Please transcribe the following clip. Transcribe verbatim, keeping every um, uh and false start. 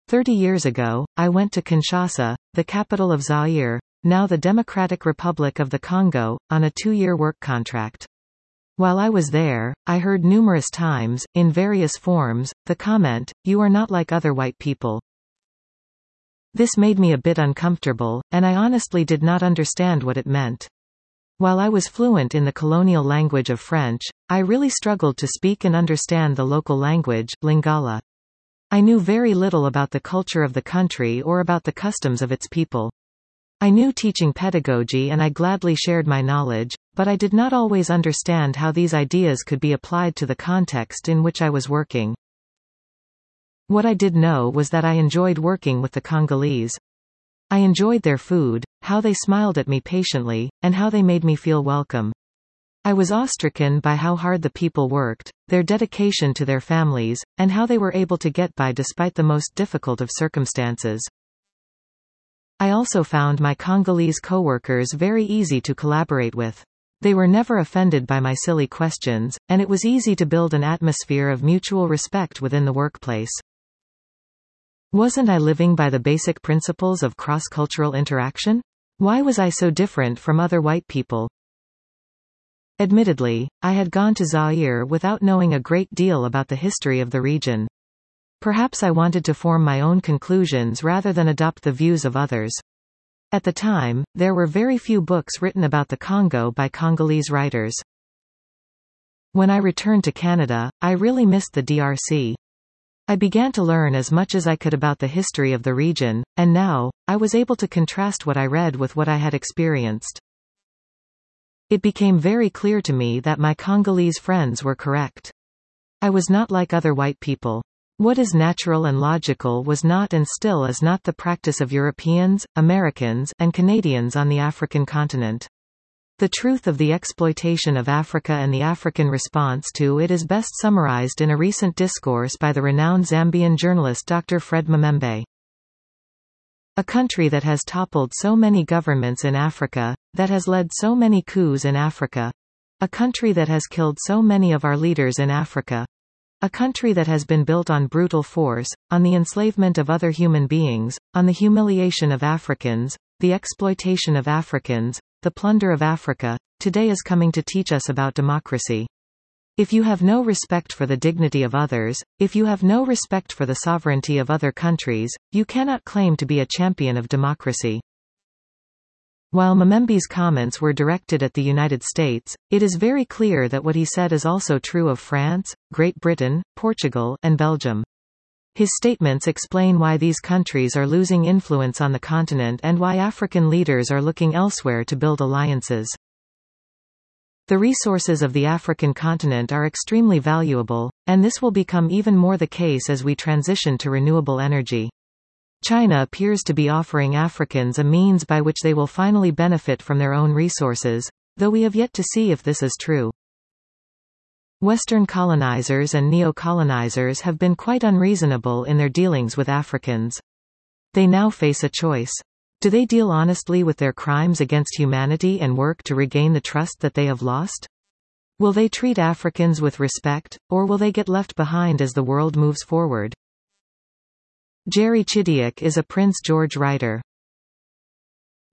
Thirty years ago, I went to Kinshasa, the capital of Zaire, now the Democratic Republic of the Congo, on a two-year work contract. While I was there, I heard numerous times, in various forms, the comment, "You are not like other white people." This made me a bit uncomfortable, and I honestly did not understand what it meant. While I was fluent in the colonial language of French, I really struggled to speak and understand the local language, Lingala. I knew very little about the culture of the country or about the customs of its people. I knew teaching pedagogy and I gladly shared my knowledge, but I did not always understand how these ideas could be applied to the context in which I was working. What I did know was that I enjoyed working with the Congolese. I enjoyed their food, how they smiled at me patiently, and how they made me feel welcome. I was awestricken by how hard the people worked, their dedication to their families, and how they were able to get by despite the most difficult of circumstances. I also found my Congolese co-workers very easy to collaborate with. They were never offended by my silly questions, and it was easy to build an atmosphere of mutual respect within the workplace. Wasn't I living by the basic principles of cross-cultural interaction? Why was I so different from other white people? Admittedly, I had gone to Zaire without knowing a great deal about the history of the region. Perhaps I wanted to form my own conclusions rather than adopt the views of others. At the time, there were very few books written about the Congo by Congolese writers. When I returned to Canada, I really missed the D R C. I began to learn as much as I could about the history of the region, and now, I was able to contrast what I read with what I had experienced. It became very clear to me that my Congolese friends were correct. I was not like other white people. What is natural and logical was not and still is not the practice of Europeans, Americans, and Canadians on the African continent. The truth of the exploitation of Africa and the African response to it is best summarized in a recent discourse by the renowned Zambian journalist Doctor Fred Mamembe. A country that has toppled so many governments in Africa, that has led so many coups in Africa, a country that has killed so many of our leaders in Africa, a country that has been built on brutal force, on the enslavement of other human beings, on the humiliation of Africans, the exploitation of Africans, the plunder of Africa, today is coming to teach us about democracy. If you have no respect for the dignity of others, if you have no respect for the sovereignty of other countries, you cannot claim to be a champion of democracy. While Mamembe's comments were directed at the United States, it is very clear that what he said is also true of France, Great Britain, Portugal, and Belgium. His statements explain why these countries are losing influence on the continent and why African leaders are looking elsewhere to build alliances. The resources of the African continent are extremely valuable, and this will become even more the case as we transition to renewable energy. China appears to be offering Africans a means by which they will finally benefit from their own resources, though we have yet to see if this is true. Western colonizers and neo-colonizers have been quite unreasonable in their dealings with Africans. They now face a choice. Do they deal honestly with their crimes against humanity and work to regain the trust that they have lost? Will they treat Africans with respect, or will they get left behind as the world moves forward? Jerry Chidiac is a Prince George writer.